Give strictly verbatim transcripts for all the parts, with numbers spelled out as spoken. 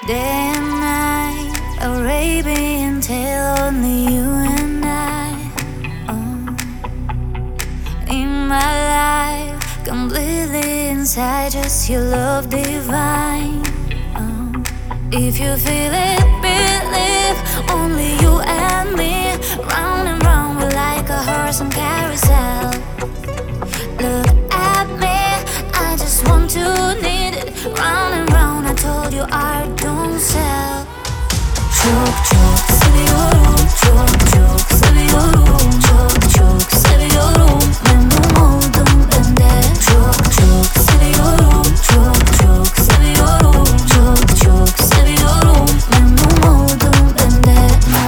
Day and night, Arabian tale, only you and I. Oh, in my life, completely inside, just your love divine. Oh, if you feel it, believe, only you and me. Round and round, we're like a horse on carousel. Look at me, I just want to need it. Round and round, I told you I don't sell. Çok çok seviyorum, çok çok seviyorum, çok çok seviyorum. Memnun oldum ben de. Çok çok seviyorum, çok çok seviyorum, çok çok seviyorum. Memnun oldum ben de.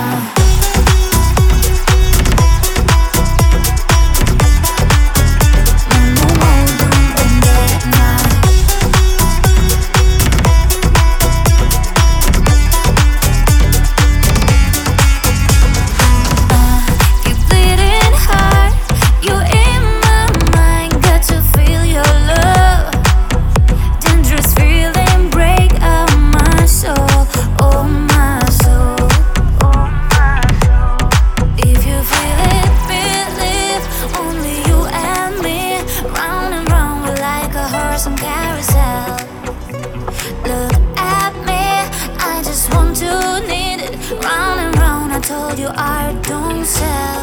Some carousel. Look at me, I just want to need it. Round and round, I told you I don't sell.